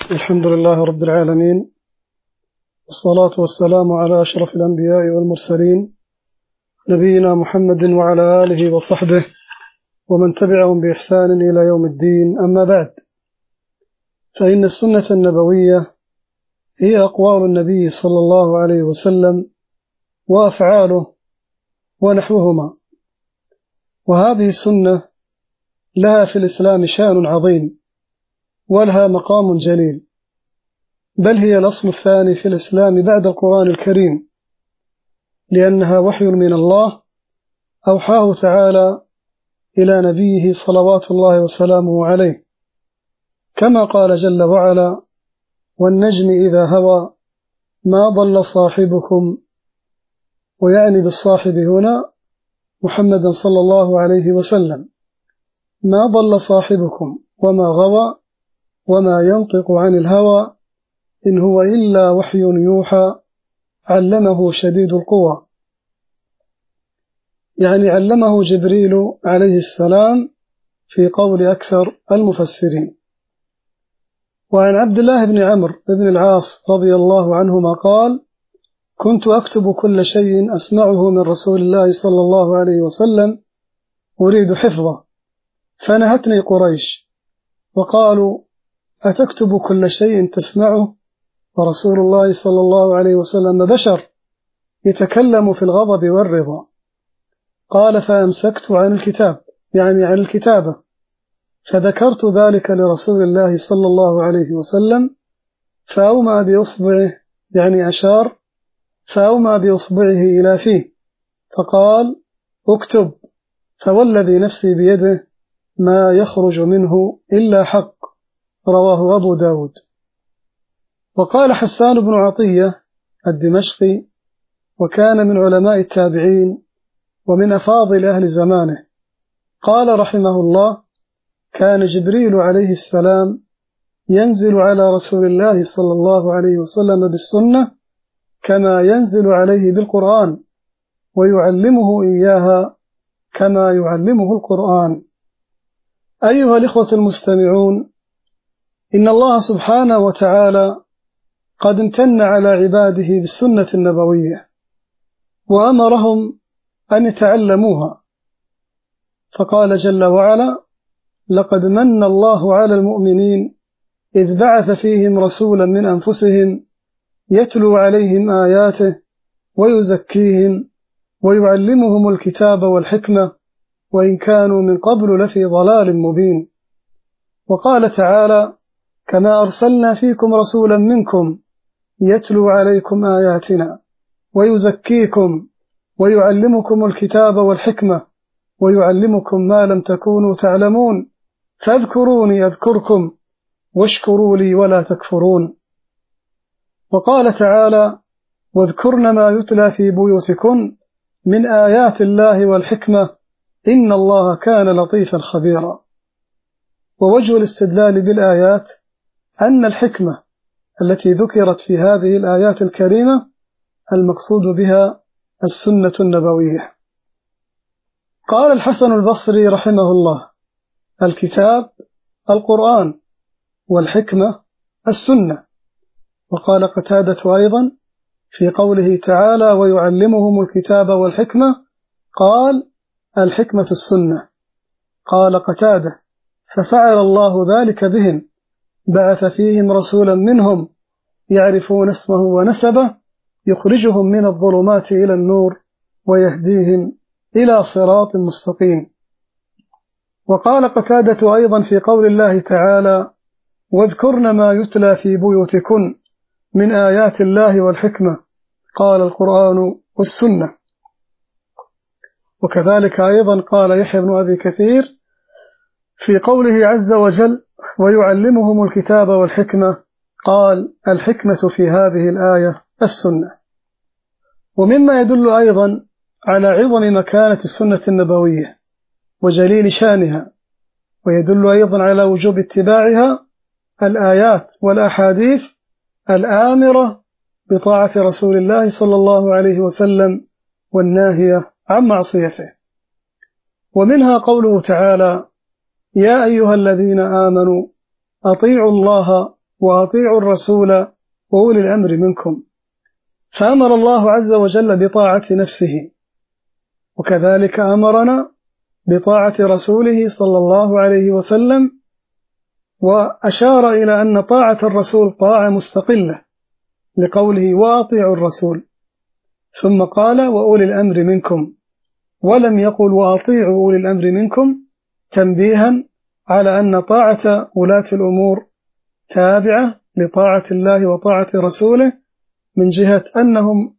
الحمد لله رب العالمين، والصلاة والسلام على أشرف الأنبياء والمرسلين نبينا محمد وعلى آله وصحبه ومن تبعهم بإحسان إلى يوم الدين. أما بعد، فإن السنة النبوية هي أقوال النبي صلى الله عليه وسلم وأفعاله ونحوهما، وهذه السنة لها في الإسلام شأن عظيم ولها مقام جليل، بل هي الأصل الثاني في الإسلام بعد القرآن الكريم، لأنها وحي من الله أوحاه تعالى إلى نبيه صلوات الله وسلامه عليه، كما قال جل وعلا: والنجم إذا هوى ما ضل صاحبكم، ويعني بالصاحب هنا محمدا صلى الله عليه وسلم، ما ضل صاحبكم وما غوى وما ينطق عن الهوى إن هو إلا وحي يوحى علمه شديد القوى، يعني علمه جبريل عليه السلام في قول أكثر المفسرين. وعن عبد الله بن عمرو بن العاص رضي الله عنهما قال: كنت أكتب كل شيء أسمعه من رسول الله صلى الله عليه وسلم أريد حفظه، فنهتني قريش وقالوا: أتكتب كل شيء تسمعه ورسول الله صلى الله عليه وسلم بشر يتكلم في الغضب والرضا؟ قال: فأمسكت عن الكتاب، يعني عن الكتابة، فذكرت ذلك لرسول الله صلى الله عليه وسلم، فأومى بإصبعه، يعني أشار، فأومى بإصبعه إلى فيه فقال: اكتب، فوالذي نفسي بيده ما يخرج منه إلا حق. رواه أبو داود. وقال حسان بن عطية الدمشقي، وكان من علماء التابعين ومن أفاضل أهل زمانه، قال رحمه الله: كان جبريل عليه السلام ينزل على رسول الله صلى الله عليه وسلم بالسنة كما ينزل عليه بالقرآن، ويعلمه إياها كما يعلمه القرآن. أيها الإخوة المستمعون، إن الله سبحانه وتعالى قد امتن على عباده بالسنة النبوية وأمرهم أن يتعلموها، فقال جل وعلا: لقد من الله على المؤمنين إذ بعث فيهم رسولا من أنفسهم يتلو عليهم آياته ويزكيهم ويعلمهم الكتاب والحكمة وإن كانوا من قبل لفي ضلال مبين. وقال تعالى: كما أرسلنا فيكم رسولا منكم يتلو عليكم آياتنا ويزكيكم ويعلمكم الكتاب والحكمة ويعلمكم ما لم تكونوا تعلمون فاذكروني أذكركم واشكروا لي ولا تكفرون. وقال تعالى: واذكرن ما يتلى في بيوتكن من آيات الله والحكمة إن الله كان لطيفا خبيرا. ووجه الاستدلال بالآيات أن الحكمة التي ذكرت في هذه الآيات الكريمة المقصود بها السنة النبوية. قال الحسن البصري رحمه الله: الكتاب القرآن، والحكمة السنة. وقال قتادة أيضا في قوله تعالى: ويعلمهم الكتاب والحكمة، قال: الحكمة السنة. قال قتادة: ففعل الله ذلك بهم، بعث فيهم رسولا منهم يعرفون اسمه ونسبه يخرجهم من الظلمات إلى النور ويهديهم إلى صراط مستقيم. وقال قتادة أيضا في قول الله تعالى: واذكرن ما يتلى في بيوتكن من آيات الله والحكمة، قال: القرآن والسنة. وكذلك أيضا قال يحيى بن أبي كثير في قوله عز وجل: ويعلمهم الكتاب والحكمة، قال: الحكمة في هذه الآية السنة. ومما يدل أيضا على عظم مكانة السنة النبوية وجليل شانها، ويدل أيضا على وجوب اتباعها الآيات والأحاديث الآمرة بطاعة رسول الله صلى الله عليه وسلم والناهية عن معصيته. ومنها قوله تعالى: يا أيها الذين آمنوا أطيعوا الله وأطيعوا الرسول وأولي الأمر منكم. فأمر الله عز وجل بطاعة نفسه، وكذلك أمرنا بطاعة رسوله صلى الله عليه وسلم، وأشار إلى أن طاعة الرسول طاعة مستقلة لقوله وأطيعوا الرسول، ثم قال وأولي الأمر منكم، ولم يقل وأطيعوا أولي الأمر منكم، تنبيها على أن طاعة ولاة الأمور تابعة لطاعة الله وطاعة رسوله، من جهة أنهم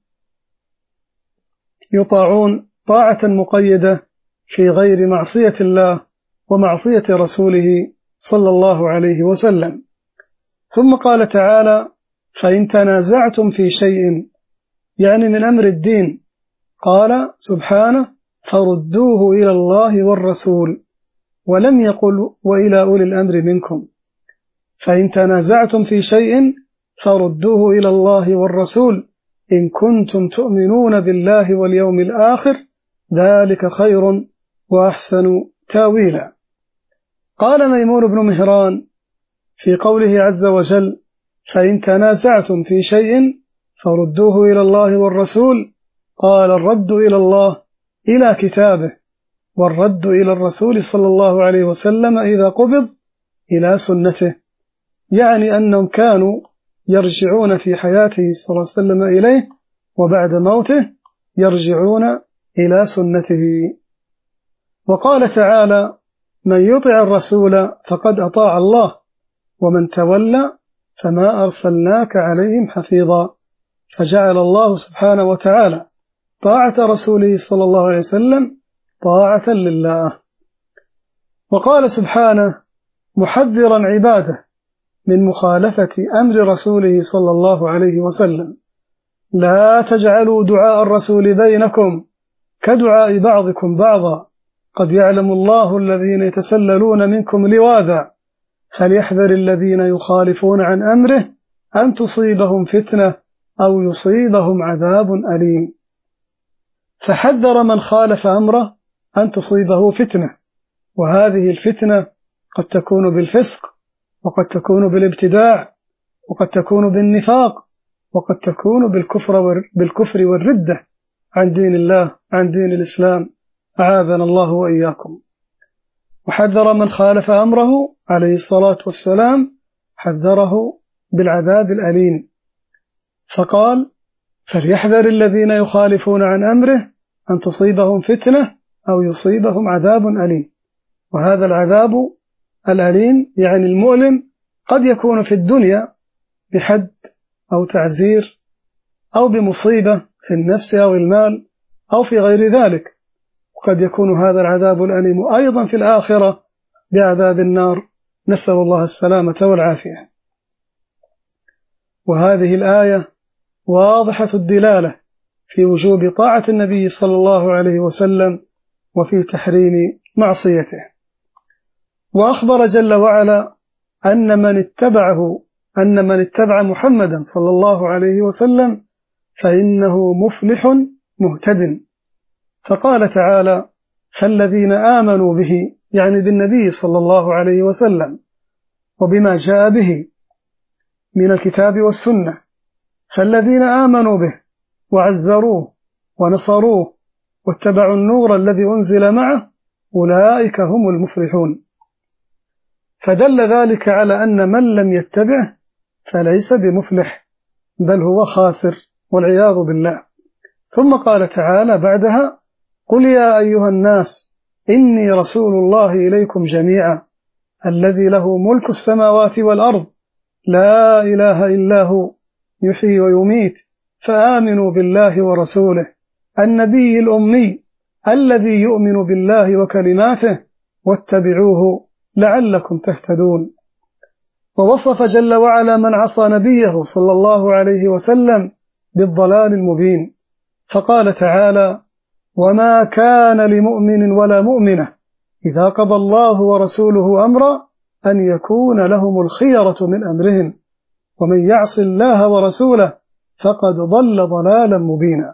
يطاعون طاعة مقيدة في غير معصية الله ومعصية رسوله صلى الله عليه وسلم. ثم قال تعالى فإن تنازعتم في شيء، يعني من أمر الدين، قال سبحانه فردوه إلى الله والرسول، ولم يقل وإلى أولي الأمر منكم. فإن تنازعتم في شيء فردوه إلى الله والرسول إن كنتم تؤمنون بالله واليوم الآخر، ذلك خير وأحسن تاويلا. قال ميمون بن مهران في قوله عز وجل فإن تنازعتم في شيء فردوه إلى الله والرسول، قال الرد إلى الله إلى كتابه، والرد إلى الرسول صلى الله عليه وسلم إذا قبض إلى سنته، يعني أنهم كانوا يرجعون في حياته صلى الله عليه وسلم إليه، وبعد موته يرجعون إلى سنته. وقال تعالى من يطع الرسول فقد أطاع الله ومن تولى فما أرسلناك عليهم حفيظا، فجعل الله سبحانه وتعالى طاعة رسوله صلى الله عليه وسلم طاعة لله. وقال سبحانه محذرا عباده من مخالفة أمر رسوله صلى الله عليه وسلم لا تجعلوا دعاء الرسول بينكم كدعاء بعضكم بعضا، قد يعلم الله الذين يتسللون منكم لواذا، فليحذر الذين يخالفون عن أمره أن تصيبهم فتنة أو يصيبهم عذاب أليم. فحذر من خالف أمره أن تصيبه فتنة، وهذه الفتنة قد تكون بالفسق، وقد تكون بالابتداع، وقد تكون بالنفاق، وقد تكون بالكفر والردة عن دين الله، عن دين الإسلام، أعاذنا الله وإياكم. وحذر من خالف أمره عليه الصلاة والسلام، حذره بالعذاب الأليم، فقال فليحذر الذين يخالفون عن أمره أن تصيبهم فتنة أو يصيبهم عذاب أليم. وهذا العذاب الأليم يعني المؤلم قد يكون في الدنيا بحد أو تعزير أو بمصيبة في النفس أو المال أو في غير ذلك، وقد يكون هذا العذاب الأليم أيضا في الآخرة بعذاب النار، نسأل الله السلامة والعافية. وهذه الآية واضحة الدلالة في وجوب طاعة النبي صلى الله عليه وسلم وفي تحريم معصيته. وأخبر جل وعلا أن من اتبع محمدا صلى الله عليه وسلم فإنه مفلح مهتد، فقال تعالى فالذين آمنوا به، يعني بالنبي صلى الله عليه وسلم وبما جاء به من الكتاب والسنة، فالذين آمنوا به وعزروه ونصروه واتبعوا النور الذي أنزل معه أولئك هم المفلحون. فدل ذلك على أن من لم يتبعه فليس بمفلح، بل هو خاسر والعياذ بالله. ثم قال تعالى بعدها قل يا أيها الناس إني رسول الله إليكم جميعا الذي له ملك السماوات والأرض لا إله إلا هو يحيي ويميت، فآمنوا بالله ورسوله النبي الأمي الذي يؤمن بالله وكلماته واتبعوه لعلكم تهتدون. ووصف جل وعلا من عصى نبيه صلى الله عليه وسلم بالضلال المبين، فقال تعالى وما كان لمؤمن ولا مؤمنة إذا قضى الله ورسوله أمرا أن يكون لهم الخيرة من أمرهم ومن يعص الله ورسوله فقد ضل ضلالا مبينا.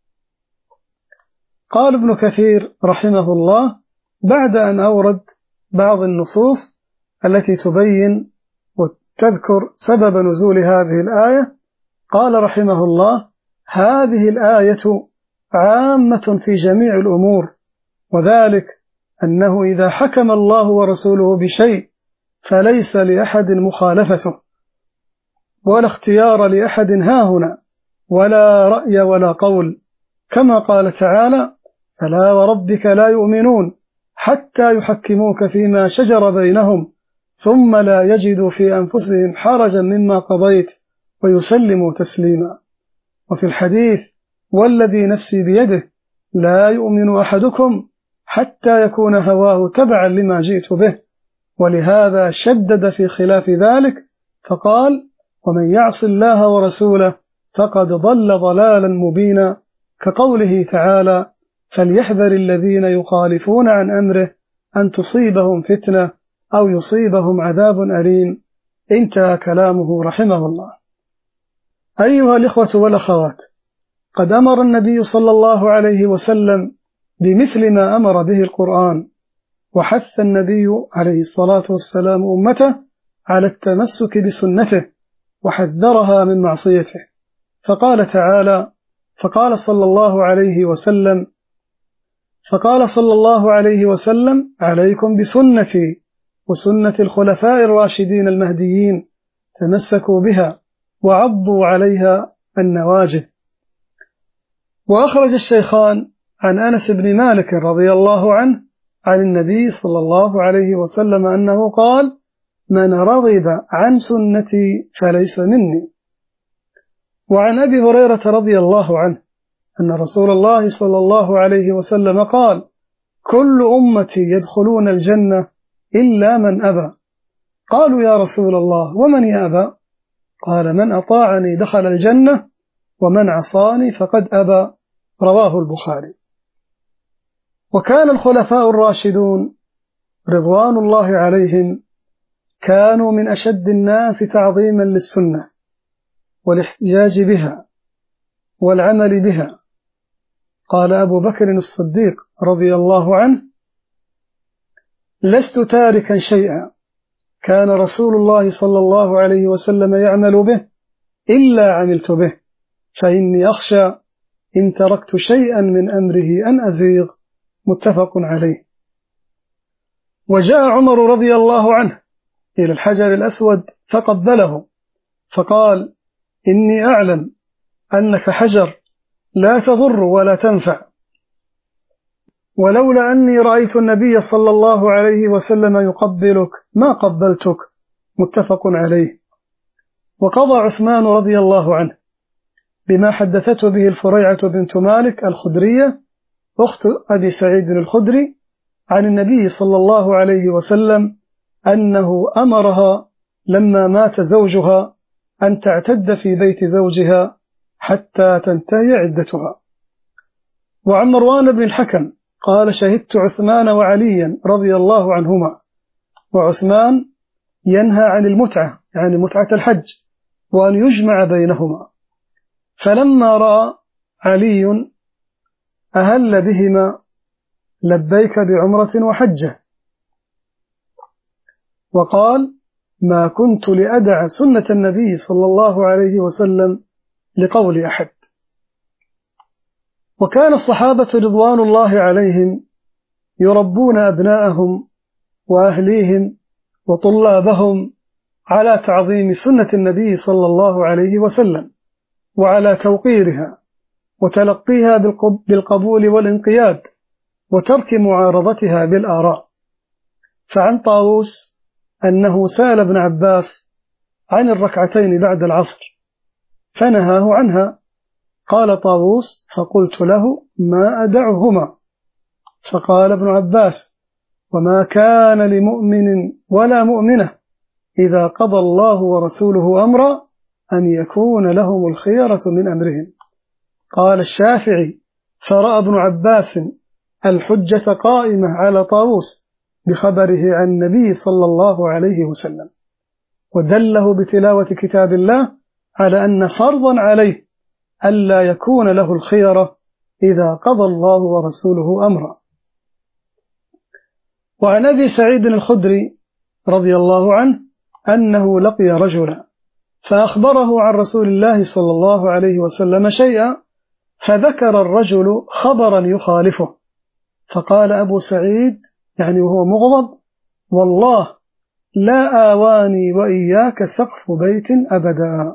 قال ابن كثير رحمه الله بعد أن أورد بعض النصوص التي تبين تذكر سبب نزول هذه الآية. قال رحمه الله: هذه الآية عامة في جميع الأمور، وذلك أنه إذا حكم الله ورسوله بشيء فليس لأحد مخالفته، ولا اختيار لأحد هاهنا، ولا رأي ولا قول، كما قال تعالى: فلا وربك لا يؤمنون حتى يحكموك فيما شجر بينهم ثم لا يجدوا في أنفسهم حرجا مما قضيت ويسلموا تسليما. وفي الحديث: والذي نفسي بيده لا يؤمن أحدكم حتى يكون هواه تبعا لما جئت به. ولهذا شدد في خلاف ذلك فقال: ومن يعص الله ورسوله فقد ضل ضلالا مبينا، كقوله تعالى: فليحذر الذين يخالفون عن أمره أن تصيبهم فتنة أو يصيبهم عذاب أليم. انتهى كلامه رحمه الله. أيها الإخوة والأخوات، قد أمر النبي صلى الله عليه وسلم بمثل ما أمر به القرآن، وحث النبي عليه الصلاة والسلام أمته على التمسك بسنته وحذرها من معصيته، فقال تعالى: فقال صلى الله عليه وسلم: عليكم بسنتي وسنة الخلفاء الراشدين المهديين، تمسكوا بها وعضوا عليها النواجذ. وأخرج الشيخان عن أنس بن مالك رضي الله عنه عن النبي صلى الله عليه وسلم أنه قال: من رغب عن سنتي فليس مني. وعن أبي هريرة رضي الله عنه أن رسول الله صلى الله عليه وسلم قال: كل أمتي يدخلون الجنة إلا من أبى. قالوا: يا رسول الله ومن يأبى؟ قال: من أطاعني دخل الجنة ومن عصاني فقد أبى. رواه البخاري. وكان الخلفاء الراشدون رضوان الله عليهم كانوا من أشد الناس تعظيما للسنة والاحتجاج بها والعمل بها. قال أبو بكر الصديق رضي الله عنه: لست تاركا شيئا كان رسول الله صلى الله عليه وسلم يعمل به إلا عملت به، فإني أخشى إن تركت شيئا من أمره أن أزيغ. متفق عليه. وجاء عمر رضي الله عنه إلى الحجر الأسود فقبله فقال: إني أعلم أنك حجر لا تضر ولا تنفع، ولولا أني رأيت النبي صلى الله عليه وسلم يقبلك ما قبلتك. متفق عليه. وقضى عثمان رضي الله عنه بما حدثته به الفريعة بنت مالك الخدرية أخت أبي سعيد الخدري عن النبي صلى الله عليه وسلم أنه أمرها لما مات زوجها أن تعتد في بيت زوجها حتى تنتهي عدتها. وعن مروان بن الحكم قال: شهدت عثمان وعليا رضي الله عنهما، وعثمان ينهى عن المتعة يعني متعة الحج وأن يجمع بينهما، فلما رأى علي أهل بهما لبيك بعمرة وحجة، وقال: ما كنت لأدع سنة النبي صلى الله عليه وسلم لقول أحد. وكان الصحابة رضوان الله عليهم يربون أبناءهم وأهليهم وطلابهم على تعظيم سنة النبي صلى الله عليه وسلم وعلى توقيرها وتلقيها بالقبول والانقياد وترك معارضتها بالآراء. فعن طاووس أنه سأل ابن عباس عن الركعتين بعد العصر فنهاه عنها. قال طاووس: فقلت له: ما أدعهما؟ فقال ابن عباس: وما كان لمؤمن ولا مؤمنة إذا قضى الله ورسوله أمرا أن يكون لهم الخيرة من أمرهم. قال الشافعي: فرأى ابن عباس الحجة قائمة على طاووس بخبره عن النبي صلى الله عليه وسلم، ودله بتلاوة كتاب الله على أن فرضا عليه ألا يكون له الخيرة إذا قضى الله ورسوله أمرا. وعن أبي سعيد الخدري رضي الله عنه أنه لقي رجلا فأخبره عن رسول الله صلى الله عليه وسلم شيئا، فذكر الرجل خبرا يخالفه، فقال أبو سعيد يعني وهو مغضب: والله لا آواني وإياك سقف بيت أبدا.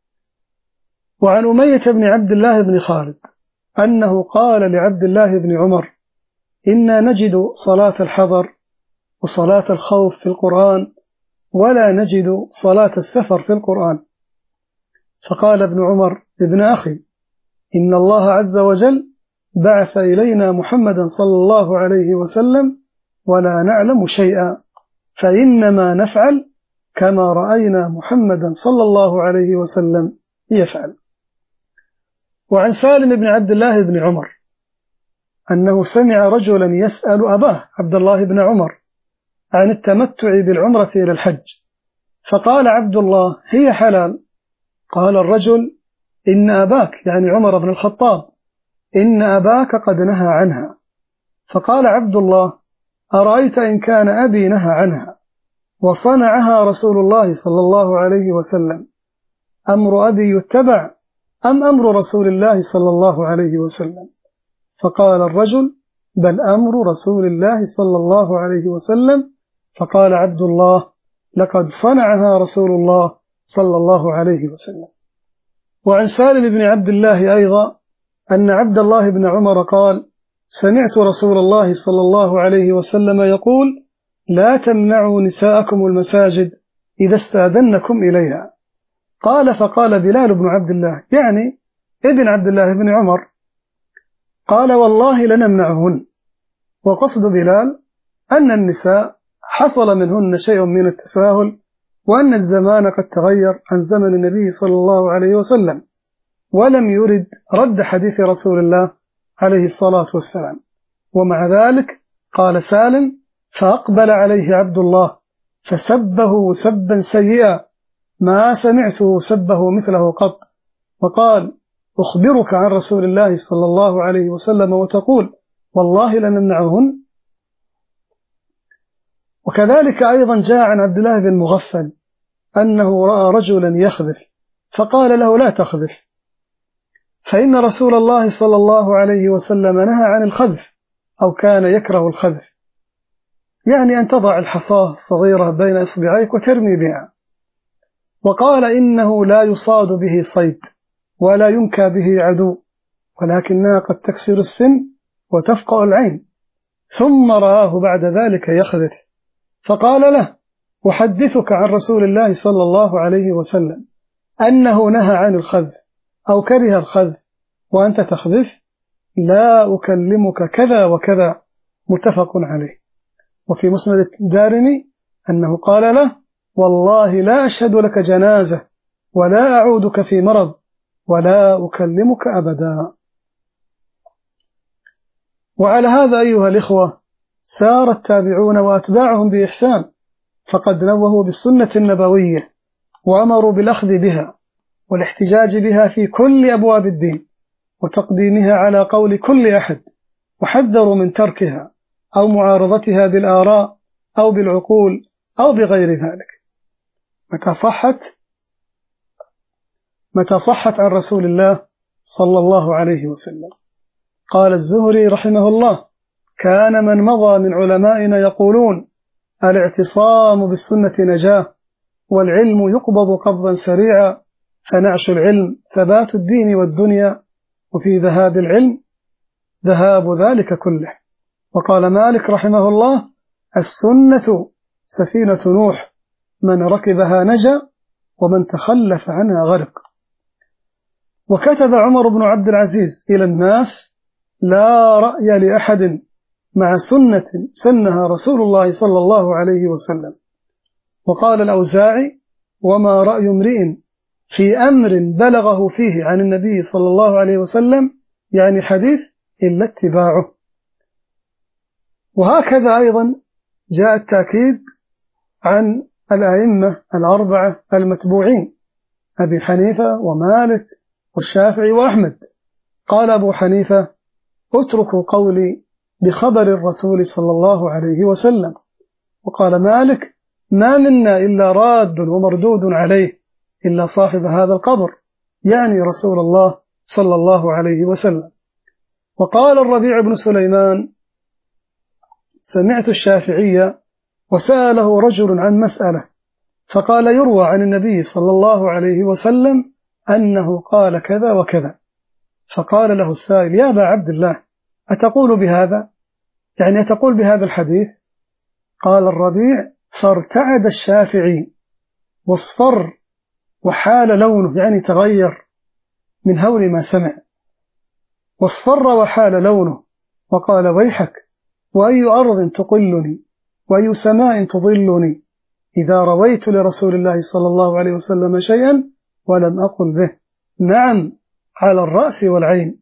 وعن أمية بن عبد الله بن خالد أنه قال لعبد الله بن عمر: إنا نجد صلاة الحضر وصلاة الخوف في القرآن ولا نجد صلاة السفر في القرآن. فقال ابن عمر: ابن أخي، إن الله عز وجل بعث إلينا محمدا صلى الله عليه وسلم ولا نعلم شيئا، فإنما نفعل كما رأينا محمدا صلى الله عليه وسلم يفعل. وعن سالم بن عبد الله بن عمر أنه سمع رجلا يسأل أباه عبد الله بن عمر عن التمتع بالعمرة إلى الحج، فقال عبد الله: هي حلال. قال الرجل: إن أباك يعني عمر بن الخطاب إن أباك قد نهى عنها. فقال عبد الله: أرأيت إن كان أبي نهى عنها وصنعها رسول الله صلى الله عليه وسلم، أمر أبي يتبع أم أمر رسول الله صلى الله عليه وسلم؟ فقال الرجل: بل أمر رسول الله صلى الله عليه وسلم. فقال عبد الله: لقد صنعها رسول الله صلى الله عليه وسلم. وعن سالم بن عبد الله أيضا أن عبد الله بن عمر قال: سمعت رسول الله صلى الله عليه وسلم يقول: لا تمنعوا نساءكم المساجد إذا استأذنكم إليها. قال: فقال بلال بن عبد الله يعني ابن عبد الله بن عمر، قال: والله لنمنعهن. وقصد بلال أن النساء حصل منهن شيء من التساهل، وأن الزمان قد تغير عن زمن النبي صلى الله عليه وسلم، ولم يرد رد حديث رسول الله عليه الصلاة والسلام. ومع ذلك قال سالم: فأقبل عليه عبد الله فسبه سبا سيئا ما سمعته سبه مثله قط، وقال: أخبرك عن رسول الله صلى الله عليه وسلم وتقول والله لنمنعهن. وكذلك أيضا جاء عن عبد الله بن مغفل أنه رأى رجلا يخذف فقال له: لا تخذف، فإن رسول الله صلى الله عليه وسلم نهى عن الخذف أو كان يكره الخذف، يعني أن تضع الحصاة الصغيرة بين إصبعيك وترمي بها. وقال: إنه لا يصاد به صيد ولا ينكى به عدو، ولكنها قد تكسر السن وتفقأ العين. ثم رآه بعد ذلك يخذف فقال له: أحدثك عن رسول الله صلى الله عليه وسلم أنه نهى عن الخذف أو كره الخذف وأنت تخذف؟ لا أكلمك كذا وكذا، متفق عليه. وفي مسند الدارمي أنه قال له: والله لا أشهد لك جنازة ولا أعودك في مرض ولا أكلمك أبدا. وعلى هذا أيها الإخوة سار التابعون وأتباعهم بإحسان، فقد نوهوا بالسنة النبوية وأمروا بالأخذ بها والاحتجاج بها في كل أبواب الدين وتقديمها على قول كل أحد، وحذروا من تركها أو معارضتها بالآراء أو بالعقول أو بغير ذلك. متى صحت عن رسول الله صلى الله عليه وسلم. قال الزهري رحمه الله: كان من مضى من علمائنا يقولون: الاعتصام بالسنة نجاة، والعلم يقبض قبضا سريعا، فنعش العلم ثبات الدين والدنيا، وفي ذهاب العلم ذهاب ذلك كله. وقال مالك رحمه الله: السنة سفينة نوح، من ركبها نجا ومن تخلف عنها غرق. وكتب عمر بن عبد العزيز إلى الناس: لا رأي لأحد مع سنة سنها رسول الله صلى الله عليه وسلم. وقال الأوزاعي: وما رأي امرئ في أمر بلغه فيه عن النبي صلى الله عليه وسلم يعني حديث إلا اتباعه. وهكذا أيضا جاء التأكيد عن الأئمة الأربعة المتبوعين أبي حنيفة ومالك والشافعي وأحمد. قال أبو حنيفة: اتركوا قولي بخبر الرسول صلى الله عليه وسلم. وقال مالك: ما منا إلا راد ومردود عليه إلا صاحب هذا القبر، يعني رسول الله صلى الله عليه وسلم. وقال الربيع بن سليمان: سمعت الشافعي وسأله رجل عن مسألة، فقال: يروى عن النبي صلى الله عليه وسلم أنه قال كذا وكذا. فقال له السائل: يا أبا عبد الله، أتقول بهذا؟ يعني أتقول بهذا الحديث؟ قال الربيع: فارتعد الشافعي واصفر وحال لونه، يعني تغير من هول ما سمع، واصفر وحال لونه، وقال: ويحك، وأي أرض تقلني وأي سماء تضلني إذا رويت لرسول الله صلى الله عليه وسلم شيئا ولم أقل به. نعم، على الرأس والعين.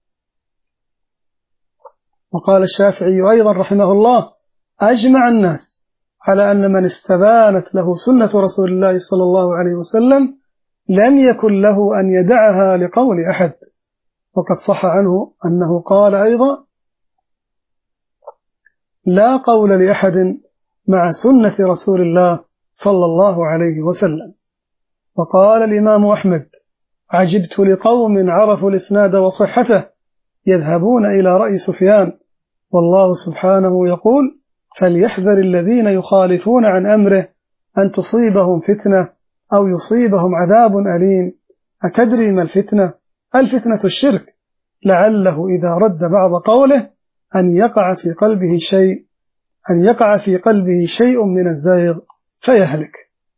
وقال الشافعي أيضا رحمه الله: أجمع الناس على أن من استبانت له سنة رسول الله صلى الله عليه وسلم لم يكن له أن يدعها لقول أحد. وقد صح عنه أنه قال أيضا: لا قول لأحد مع سنة رسول الله صلى الله عليه وسلم. وقال الإمام أحمد: عجبت لقوم عرفوا الإسناد وصحته يذهبون إلى رأي سفيان، والله سبحانه يقول: فليحذر الذين يخالفون عن أمره أن تصيبهم فتنة أو يصيبهم عذاب أليم. أتدري ما الفتنة؟ الفتنة الشرك، لعله إذا رد بعض قوله أن يقع في قلبه شيء من الزيغ فيهلك.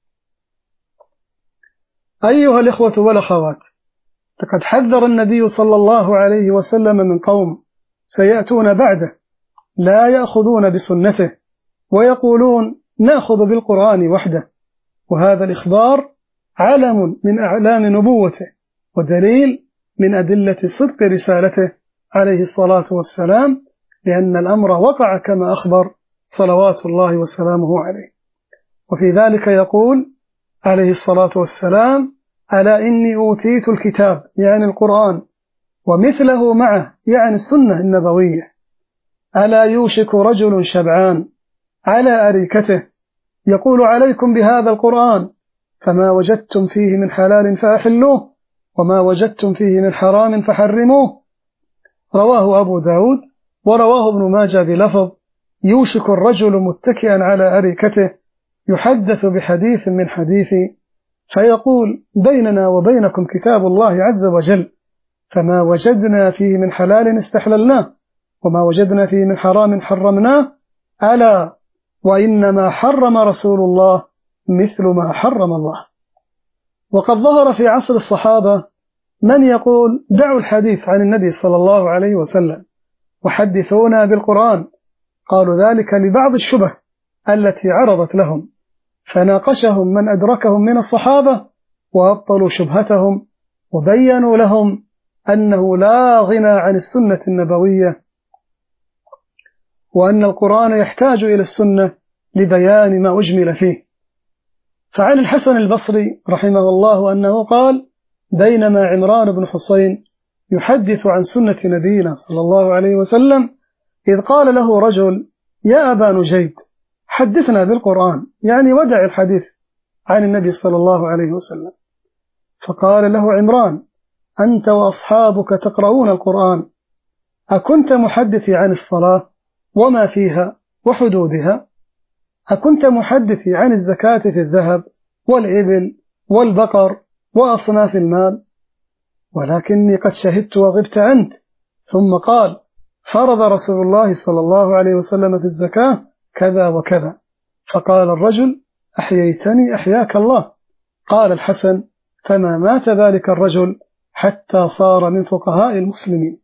أيها الإخوة والأخوات، لقد حذر النبي صلى الله عليه وسلم من قوم سيأتون بعده لا يأخذون بسنته ويقولون نأخذ بالقرآن وحده، وهذا الإخبار علم من أعلام نبوته ودليل من أدلة صدق رسالته عليه الصلاة والسلام، لأن الأمر وقع كما أخبر صلوات الله وسلامه عليه. وفي ذلك يقول عليه الصلاة والسلام: ألا إني أوتيت الكتاب، يعني القرآن، ومثله معه، يعني السنة النبوية. ألا يوشك رجل شبعان على أريكته يقول عليكم بهذا القرآن، فما وجدتم فيه من حلال فأحلوه وما وجدتم فيه من حرام فحرموه. رواه أبو داود، ورواه ابن ماجه بلفظ: يوشك الرجل متكئا على أريكته يحدث بحديث من حديثي، فيقول: بيننا وبينكم كتاب الله عز وجل، فما وجدنا فيه من حلال استحللناه وما وجدنا فيه من حرام حرمناه، ألا وإنما حرم رسول الله مثل ما حرم الله. وقد ظهر في عصر الصحابة من يقول: دعوا الحديث عن النبي صلى الله عليه وسلم وحدثونا بالقرآن. قالوا ذلك لبعض الشبه التي عرضت لهم، فناقشهم من أدركهم من الصحابة وأبطلوا شبهتهم وبينوا لهم أنه لا غنى عن السنة النبوية، وأن القرآن يحتاج إلى السنة لبيان ما أجمل فيه. فعن الحسن البصري رحمه الله أنه قال: بينما عمران بن حسين يحدث عن سنة نبينا صلى الله عليه وسلم إذ قال له رجل: يا أبا نجيد، حدثنا بالقرآن، يعني ودع الحديث عن النبي صلى الله عليه وسلم. فقال له عمران: أنت وأصحابك تقرؤون القرآن، أكنت محدثي عن الصلاة وما فيها وحدودها؟ أكنت محدثي عن الزكاة في الذهب والإبل والبقر وأصناف المال؟ ولكني قد شهدت وغبت عنك. ثم قال: فرض رسول الله صلى الله عليه وسلم في الزكاة كذا وكذا. فقال الرجل: أحييتني أحياك الله. قال الحسن: فما مات ذلك الرجل حتى صار من فقهاء المسلمين.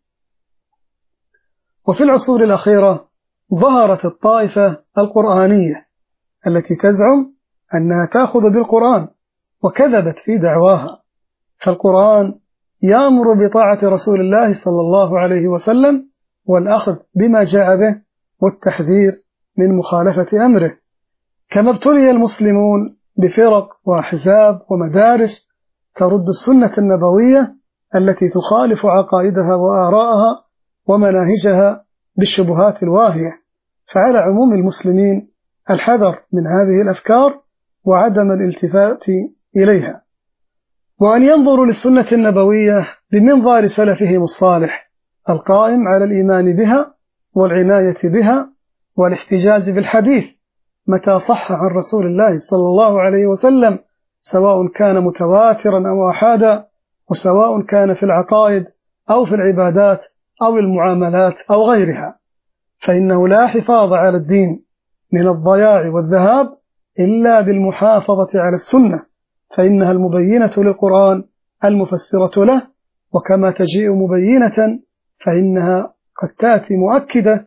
وفي العصور الأخيرة ظهرت الطائفة القرآنية التي تزعم أنها تأخذ بالقرآن، وكذبت في دعواها. فالقرآن يأمر بطاعة رسول الله صلى الله عليه وسلم والأخذ بما جاء به والتحذير من مخالفة أمره، كما ابتلي المسلمون بفرق وأحزاب ومدارس ترد السنة النبوية التي تخالف عقائدها وآراءها ومناهجها بالشبهات الواهية. فعلى عموم المسلمين الحذر من هذه الأفكار وعدم الالتفات إليها، وأن ينظروا للسنة النبوية بمنظار سلفهم الصالح القائم على الإيمان بها والعناية بها والاحتجاج بالحديث متى صح عن رسول الله صلى الله عليه وسلم، سواء كان متواترا أو أحادا، وسواء كان في العقائد أو في العبادات أو المعاملات أو غيرها، فإنه لا حفاظ على الدين من الضياع والذهاب إلا بالمحافظة على السنة، فإنها المبينة للقرآن المفسرة له، وكما تجيء مبينة فإنها قد تأتي مؤكدة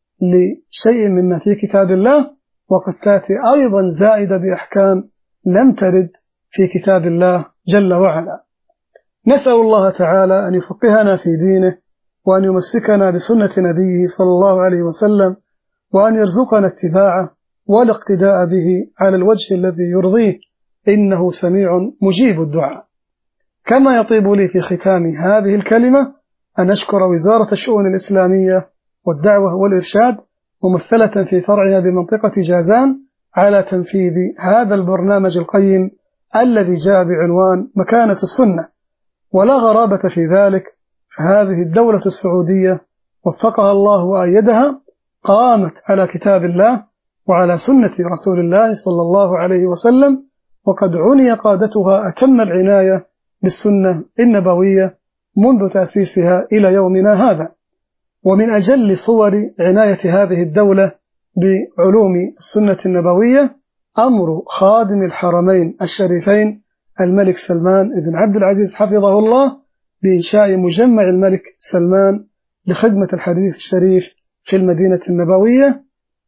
لشيء مما في كتاب الله، وقد تأتي أيضا زائدة بأحكام لم ترد في كتاب الله جل وعلا. نسأل الله تعالى أن يفقهنا في دينه، وأن يمسكنا بسنة نبيه صلى الله عليه وسلم، وأن يرزقنا اتباعه والاقتداء به على الوجه الذي يرضيه، إنه سميع مجيب الدعاء. كما يطيب لي في ختام هذه الكلمة أن أشكر وزارة الشؤون الإسلامية والدعوة والإرشاد ممثلة في فرعها بمنطقة جازان على تنفيذ هذا البرنامج القيم الذي جاء بعنوان مكانة السنة. ولا غرابة في ذلك، فهذه الدولة السعودية وفقها الله وأيدها قامت على كتاب الله وعلى سنة رسول الله صلى الله عليه وسلم، وقد عني قادتها أتم العناية بالسنة النبوية منذ تأسيسها إلى يومنا هذا. ومن أجل صور عناية هذه الدولة بعلوم السنة النبوية أمر خادم الحرمين الشريفين الملك سلمان بن عبد العزيز حفظه الله بإنشاء مجمع الملك سلمان لخدمة الحديث الشريف في المدينة النبوية،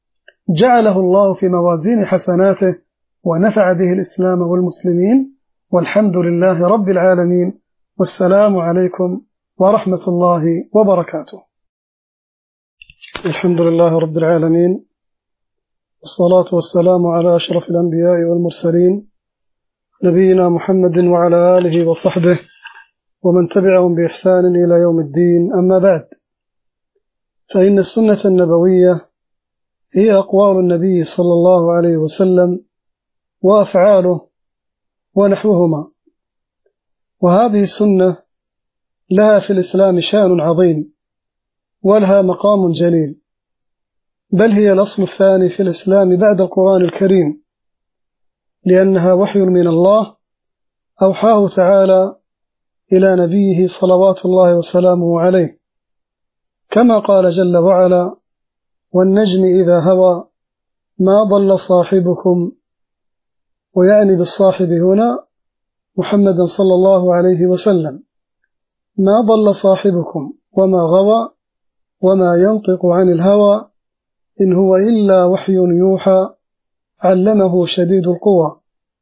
جعله الله في موازين حسناته ونفع به الإسلام والمسلمين، والحمد لله رب العالمين، والسلام عليكم ورحمة الله وبركاته. الحمد لله رب العالمين، والصلاة والسلام على أشرف الأنبياء والمرسلين نبينا محمد وعلى آله وصحبه ومن تبعهم بإحسان إلى يوم الدين. أما بعد، فإن السنة النبوية هي أقوال النبي صلى الله عليه وسلم وأفعاله ونحوهما، وهذه السنة لها في الإسلام شأن عظيم ولها مقام جليل، بل هي الأصل الثاني في الإسلام بعد القرآن الكريم، لأنها وحي من الله أوحاه تعالى إلى نبيه صلوات الله وسلامه عليه، كما قال جل وعلا: والنجم إذا هوى ما ضل صاحبكم، ويعني بالصاحب هنا محمدا صلى الله عليه وسلم، ما ضل صاحبكم وما غوى وما ينطق عن الهوى إن هو إلا وحي يوحى علمه شديد القوى،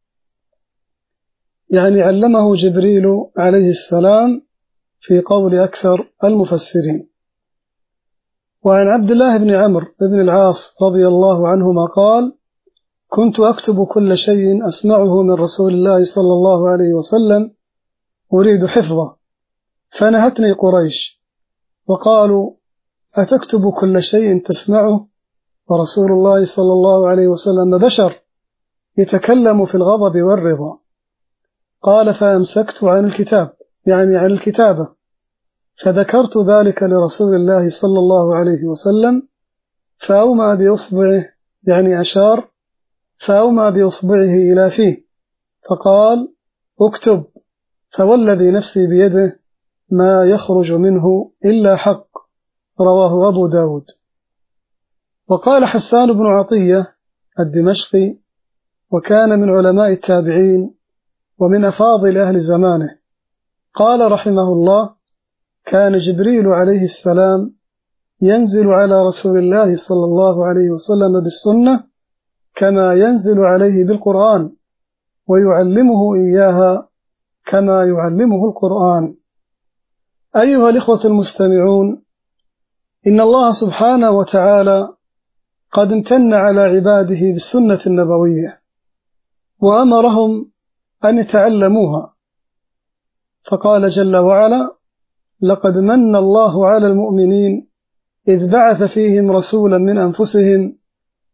يعني علمه جبريل عليه السلام في قول أكثر المفسرين. وعن عبد الله بن عمرو بن العاص رضي الله عنهما قال: كنت أكتب كل شيء أسمعه من رسول الله صلى الله عليه وسلم أريد حفظه، فنهتني قريش وقالوا: أتكتب كل شيء تسمعه ورسول الله صلى الله عليه وسلم بشر يتكلم في الغضب والرضا؟ قال: فأمسكت عن الكتاب، يعني عن الكتابة، فذكرت ذلك لرسول الله صلى الله عليه وسلم، فأومى بإصبعه، يعني أشار، فأومى بإصبعه إلى فيه فقال: اكتب، فوالذي نفسي بيده ما يخرج منه إلا حق. رواه أبو داود. وقال حسان بن عطية الدمشقي، وكان من علماء التابعين ومن أفاضل أهل زمانه، قال رحمه الله: كان جبريل عليه السلام ينزل على رسول الله صلى الله عليه وسلم بالسنة كما ينزل عليه بالقرآن، ويعلمه إياها كما يعلمه القرآن. أيها الإخوة المستمعون، إن الله سبحانه وتعالى قد امتن على عباده بالسنة النبوية وأمرهم أن يتعلموها، فقال جل وعلا: لقد من الله على المؤمنين إذ بعث فيهم رسولا من أنفسهم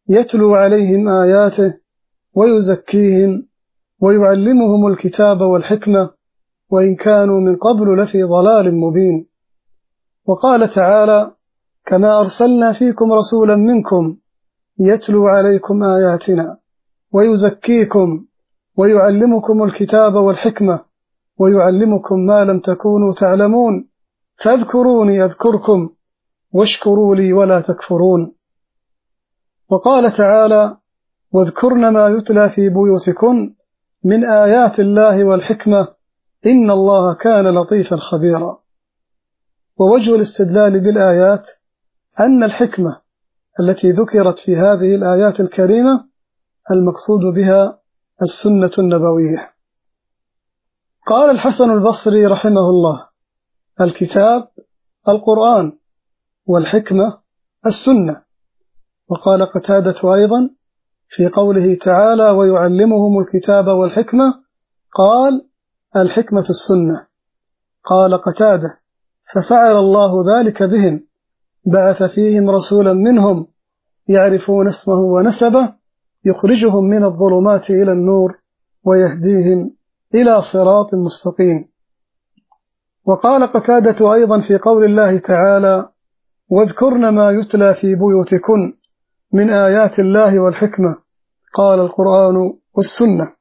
يتلو عليهم آياته ويزكيهم ويعلمهم الكتاب والحكمة وإن كانوا من قبل لفي ضلال مبين. وقال تعالى: كما أرسلنا فيكم رسولا منكم يتلو عليكم آياتنا ويزكيكم ويعلمكم الكتاب والحكمة ويعلمكم ما لم تكونوا تعلمون فاذكروني أذكركم واشكروا لي ولا تكفرون. وقال تعالى: واذكرن ما يتلى في بيوتكن من آيات الله والحكمة إن الله كان لطيفا خبيرا. ووجه الاستدلال بالآيات أن الحكمة التي ذكرت في هذه الآيات الكريمة المقصود بها السنة النبوية. قال الحسن البصري رحمه الله: الكتاب القرآن والحكمة السنة. وقال قتادة أيضا في قوله تعالى: ويعلمهم الكتاب والحكمة، قال: الحكمة السنة. قال قتادة: ففعل الله ذلك بهم، بعث فيهم رسولا منهم يعرفون اسمه ونسبه يخرجهم من الظلمات إلى النور ويهديهم إلى صراط مستقيم. وقال قتادة أيضا في قول الله تعالى: واذكرن ما يتلى في بيوتكن من آيات الله والحكمة، قال: القرآن والسنة.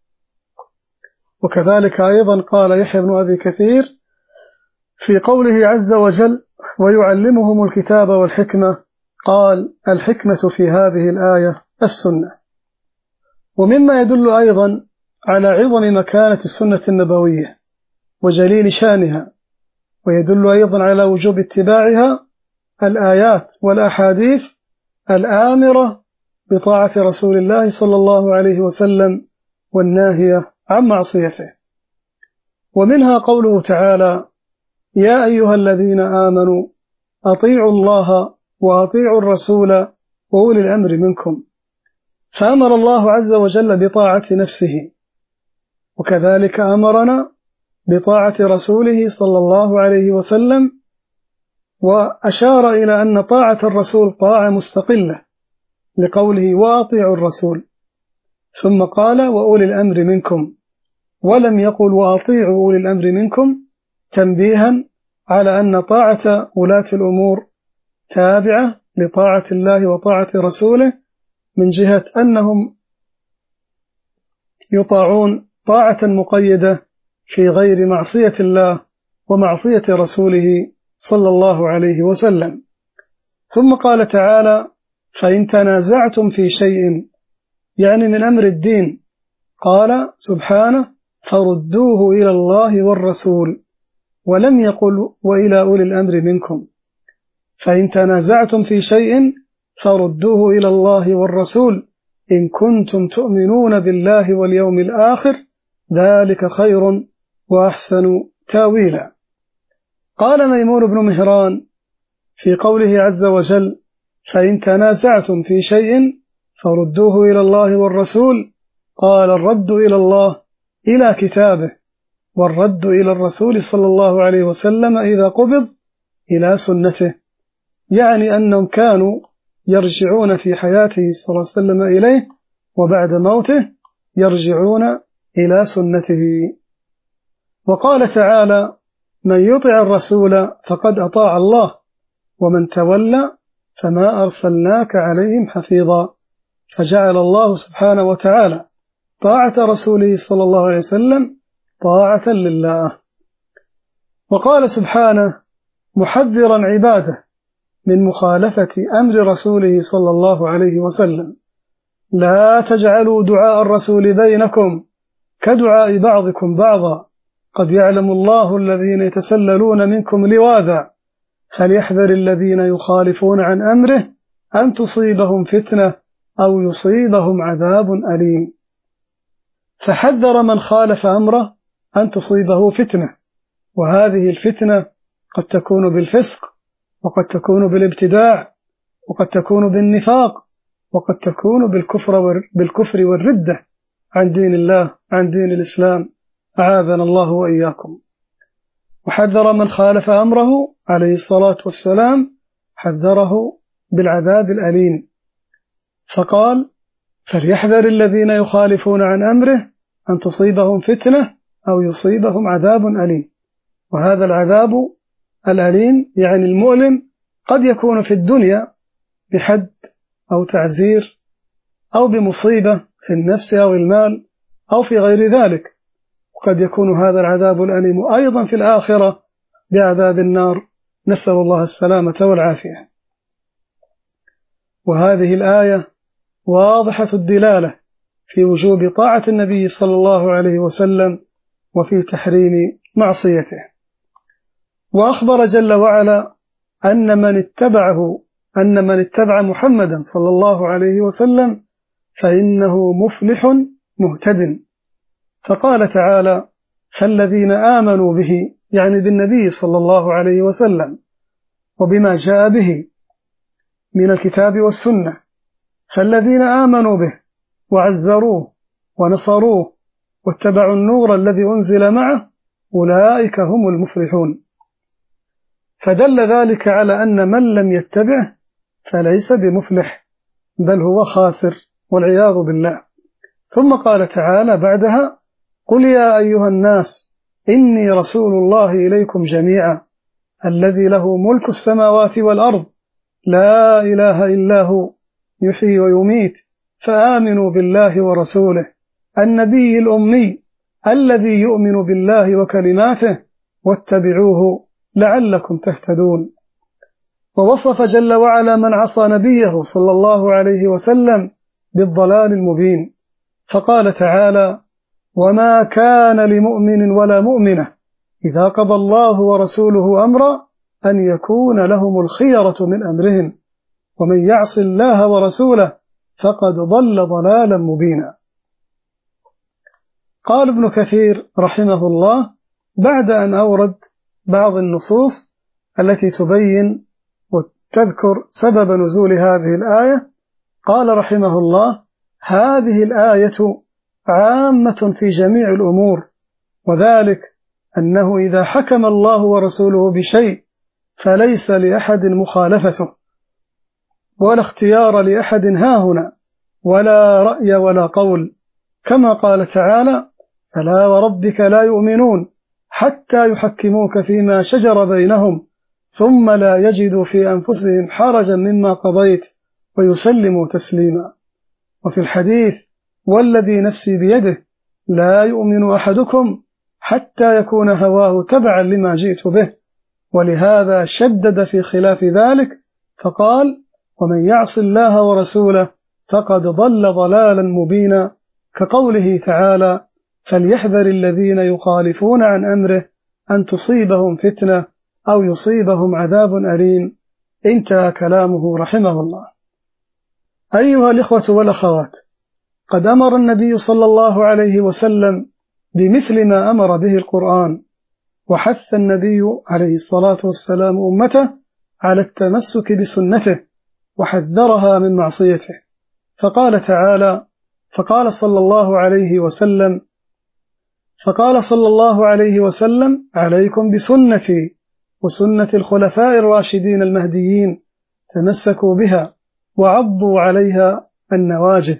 وكذلك أيضا قال يحيى بن أبي كثير في قوله عز وجل: ويعلمهم الكتاب والحكمة، قال: الحكمة في هذه الآية السنة. ومما يدل أيضا على عظم مكانة السنة النبوية وجليل شانها، ويدل أيضا على وجوب اتباعها الآيات والأحاديث الآمرة بطاعة رسول الله صلى الله عليه وسلم والناهية عن معصيته. ومنها قوله تعالى: يا أيها الذين آمنوا أطيعوا الله وأطيعوا الرسول وأولي الأمر منكم، فأمر الله عز وجل بطاعة نفسه، وكذلك أمرنا بطاعة رسوله صلى الله عليه وسلم، وأشار إلى أن طاعة الرسول طاعة مستقلة لقوله: وأطيعوا الرسول، ثم قال: وأولي الأمر منكم، ولم يقل: وأطيعوا أولي الأمر منكم، تنبيها على أن طاعة ولاة الأمور تابعة لطاعة الله وطاعة رسوله، من جهة أنهم يطاعون طاعة مقيدة في غير معصية الله ومعصية رسوله صلى الله عليه وسلم. ثم قال تعالى: فإن تنازعتم في شيء، يعني من أمر الدين، قال سبحانه: فردوه إلى الله والرسول، ولم يقل: وإلى أولي الأمر منكم. فإن تنازعتم في شيء فردوه إلى الله والرسول إن كنتم تؤمنون بالله واليوم الآخر، ذلك خير وأحسن تاويلا. قال ميمون بن مهران في قوله عز وجل: فإن تنازعتم في شيء فردوه إلى الله والرسول، قال: الرد إلى الله إلى كتابه، والرد إلى الرسول صلى الله عليه وسلم إذا قبض إلى سنته، يعني أنهم كانوا يرجعون في حياته صلى الله عليه وسلم إليه، وبعد موته يرجعون إلى سنته. وقال تعالى: من يطع الرسول فقد أطاع الله، ومن تولى فما أرسلناك عليهم حفيظا. فجعل الله سبحانه وتعالى طاعة رسوله صلى الله عليه وسلم طاعة لله. وقال سبحانه محذرا عباده من مخالفة أمر رسوله صلى الله عليه وسلم: لا تجعلوا دعاء الرسول بينكم كدعاء بعضكم بعضا، قد يعلم الله الذين يتسللون منكم لواذا، فليحذر الذين يخالفون عن أمره أن تصيبهم فتنة أو يصيبهم عذاب أليم. فحذر من خالف أمره أن تصيبه فتنة، وهذه الفتنة قد تكون بالفسق، وقد تكون بالابتداع، وقد تكون بالنفاق، وقد تكون بالكفر والردة عن دين الله، عن دين الإسلام، أعاذنا الله وإياكم. وحذر من خالف أمره عليه الصلاة والسلام، حذره بالعذاب الأليم. فقال: فليحذر الذين يخالفون عن أمره أن تصيبهم فتنة أو يصيبهم عذاب أليم. وهذا العذاب الأليم يعني المؤلم قد يكون في الدنيا بحد أو تعزير أو بمصيبة في النفس أو المال أو في غير ذلك، وقد يكون هذا العذاب الأليم أيضا في الآخرة بعذاب النار، نسأل الله السلامة والعافية. وهذه الآية واضحة الدلالة في وجوب طاعة النبي صلى الله عليه وسلم وفي تحريم معصيته. وأخبر جل وعلا أن من اتبع محمدا صلى الله عليه وسلم فإنه مفلح مهتد. فقال تعالى: فالذين آمنوا به، يعني بالنبي صلى الله عليه وسلم وبما جاء به من الكتاب والسنة، فالذين آمنوا به وعزروه ونصروه واتبعوا النور الذي أنزل معه أولئك هم المفلحون. فدل ذلك على أن من لم يتبعه فليس بمفلح، بل هو خاسر والعياذ بالله. ثم قال تعالى بعدها: قل يا أيها الناس إني رسول الله إليكم جميعا الذي له ملك السماوات والأرض لا إله إلا هو يحيي ويميت فآمنوا بالله ورسوله النبي الأمي الذي يؤمن بالله وكلماته واتبعوه لعلكم تهتدون. ووصف جل وعلا من عصى نبيه صلى الله عليه وسلم بالضلال المبين، فقال تعالى: وما كان لمؤمن ولا مؤمنة إذا قضى الله ورسوله أمرا أن يكون لهم الخيرة من أمرهم ومن يعص الله ورسوله فقد ضل ضلالا مبينا. قال ابن كثير رحمه الله بعد أن أورد بعض النصوص التي تبين وتذكر سبب نزول هذه الآية، قال رحمه الله: هذه الآية عامة في جميع الأمور، وذلك أنه إذا حكم الله ورسوله بشيء فليس لأحد مخالفته ولا اختيار لأحد هاهنا ولا رأي ولا قول، كما قال تعالى: فلا وربك لا يؤمنون حتى يحكموك فيما شجر بينهم ثم لا يجدوا في أنفسهم حرجا مما قضيت ويسلموا تسليما. وفي الحديث: والذي نفسي بيده لا يؤمن أحدكم حتى يكون هواه تبعا لما جئت به. ولهذا شدد في خلاف ذلك فقال: ومن يعص الله ورسوله فقد ضل ضلالا مبينا، كقوله تعالى: فليحذر الذين يخالفون عن أمره أن تصيبهم فتنة أو يصيبهم عذاب أليم. انتهى كلامه رحمه الله. أيها الإخوة والأخوات، قد أمر النبي صلى الله عليه وسلم بمثل ما أمر به القرآن، وحث النبي عليه الصلاة والسلام أمته على التمسك بسنته وحذرها من معصيته، فقال تعالى: فقال صلى الله عليه وسلم: عليكم بسنتي وسنة الخلفاء الراشدين المهديين، تمسكوا بها وعضوا عليها النواجذ.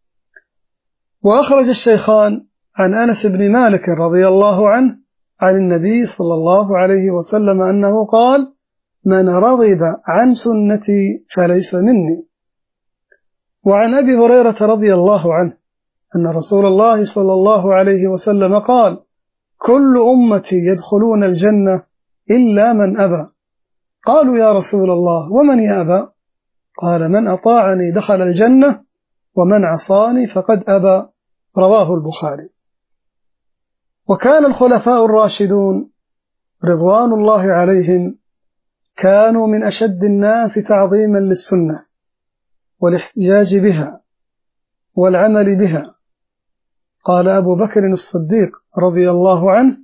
وأخرج الشيخان عن أنس بن مالك رضي الله عنه عن النبي صلى الله عليه وسلم أنه قال: من رغب عن سنتي فليس مني. وعن أبي هريرة رضي الله عنه أن رسول الله صلى الله عليه وسلم قال: كل أمتي يدخلون الجنة إلا من أبى. قالوا: يا رسول الله ومن يأبى؟ قال: من أطاعني دخل الجنة ومن عصاني فقد أبى. رواه البخاري. وكان الخلفاء الراشدون رضوان الله عليهم كانوا من أشد الناس تعظيما للسنة والاحتجاج بها والعمل بها. قال أبو بكر الصديق رضي الله عنه: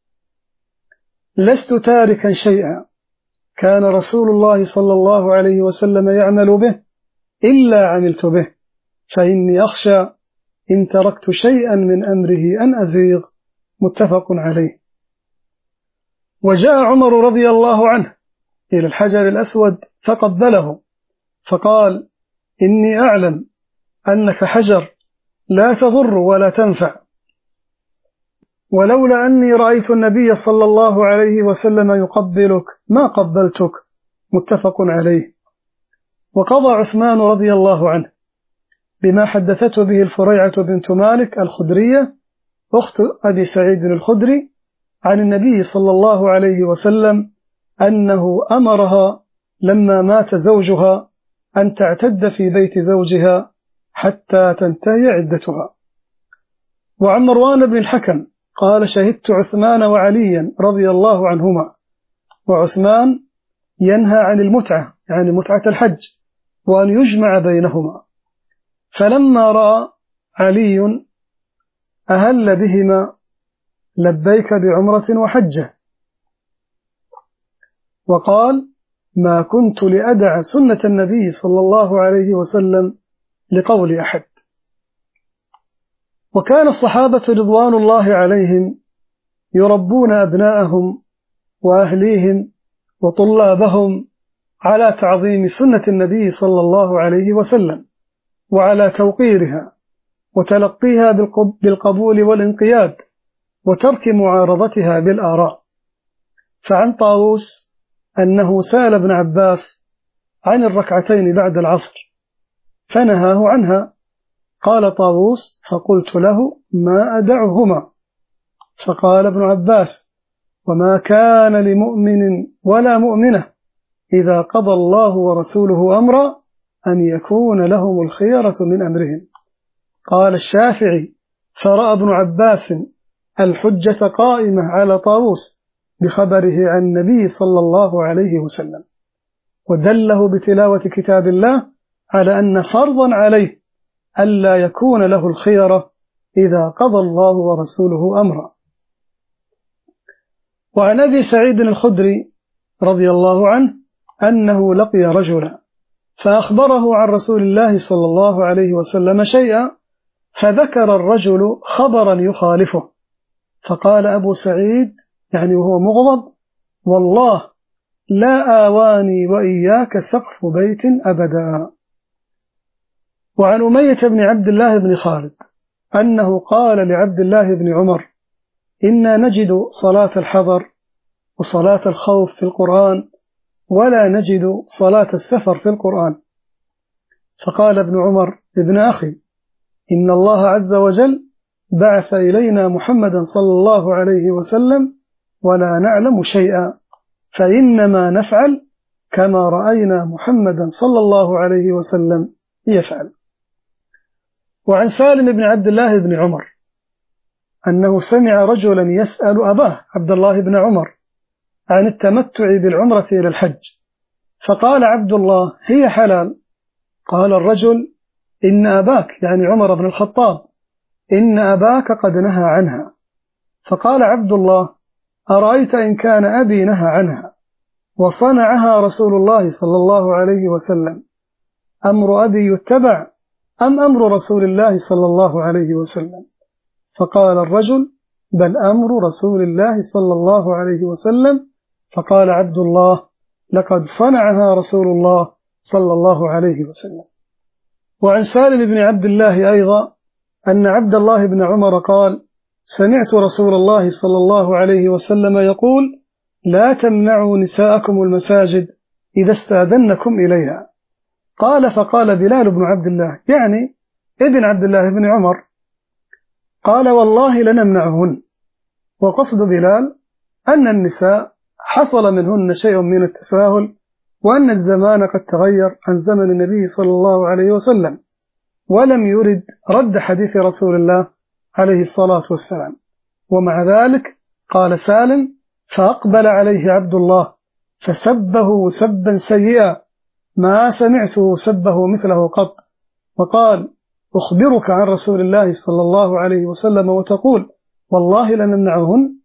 لست تاركا شيئا كان رسول الله صلى الله عليه وسلم يعمل به إلا عملت به، فإني أخشى إن تركت شيئا من أمره أن أزيغ. متفق عليه. وجاء عمر رضي الله عنه إلى الحجر الأسود فقبله فقال: إني أعلم أنك حجر لا تضر ولا تنفع، ولولا أني رأيت النبي صلى الله عليه وسلم يقبلك ما قبلتك، متفق عليه. وقضى عثمان رضي الله عنه بما حدثته به الفريعة بنت مالك الخدرية أخت أبي سعيد الخدري عن النبي صلى الله عليه وسلم أنه أمرها لما مات زوجها أن تعتد في بيت زوجها حتى تنتهي عدتها. وعن مروان بن الحكم قال شهدت عثمان وعليا رضي الله عنهما، وعثمان ينهى عن المتعة يعني متعة الحج وأن يجمع بينهما، فلما رأى علي أهل بهما لبيك بعمرة وحجة، وقال ما كنت لأدع سنة النبي صلى الله عليه وسلم لقول أحد. وكان الصحابة رضوان الله عليهم يربون أبناءهم وأهليهم وطلابهم على تعظيم سنة النبي صلى الله عليه وسلم وعلى توقيرها وتلقيها بالقبول والانقياد وترك معارضتها بالآراء. فعن طاووس أنه سأل ابن عباس عن الركعتين بعد العصر فنهاه عنها، قال طاووس فقلت له ما أدعهما، فقال ابن عباس وما كان لمؤمن ولا مؤمنة إذا قضى الله ورسوله أمرا أن يكون لهم الخيرة من أمرهم. قال الشافعي فرأى ابن عباس الحجة قائمة على طاووس بخبره عن النبي صلى الله عليه وسلم، ودله بتلاوة كتاب الله على أن فرضا عليه ألا يكون له الخيرة إذا قضى الله ورسوله أمرا. وعن أبي سعيد الخدري رضي الله عنه أنه لقي رجلا فأخبره عن رسول الله صلى الله عليه وسلم شيئا، فذكر الرجل خبرا يخالفه، فقال أبو سعيد يعني وهو مغضب والله لا آواني وإياك سقف بيت أبدا. وعن أمية بن عبد الله بن خالد أنه قال لعبد الله بن عمر إنا نجد صلاة الحضر وصلاة الخوف في القرآن ولا نجد صلاة السفر في القرآن، فقال ابن عمر ابن أخي إن الله عز وجل بعث إلينا محمدا صلى الله عليه وسلم ولا نعلم شيئا، فإنما نفعل كما رأينا محمدا صلى الله عليه وسلم يفعل. وعن سالم بن عبد الله بن عمر أنه سمع رجلا يسأل أباه عبد الله بن عمر عن التمتع بالعمرة إلى الحج، فقال عبد الله هي حلال. قال الرجل إن أباك يعني عمر بن الخطاب إن أباك قد نهى عنها. فقال عبد الله أرأيت إن كان أبي نهى عنها وصنعها رسول الله صلى الله عليه وسلم أمر أبي يتبع أم أمر رسول الله صلى الله عليه وسلم؟ فقال الرجل بل أمر رسول الله صلى الله عليه وسلم. فقال عبد الله لقد صنعها رسول الله صلى الله عليه وسلم. وعن سالم بن عبد الله أيضا أن عبد الله بن عمر قال سمعت رسول الله صلى الله عليه وسلم يقول لا تمنعوا نساءكم المساجد إذا استأذنكم إليها. قال فقال بلال بن عبد الله يعني ابن عبد الله بن عمر قال والله لنمنعهن. وقصد بلال أن النساء حصل منهن شيء من التساهل وأن الزمان قد تغير عن زمن النبي صلى الله عليه وسلم، ولم يرد رد حديث رسول الله عليه الصلاة والسلام. ومع ذلك قال سالم فأقبل عليه عبد الله فسبه سبا سيئا ما سمعته سبه مثله قط، وقال أخبرك عن رسول الله صلى الله عليه وسلم وتقول والله لنمنعهن.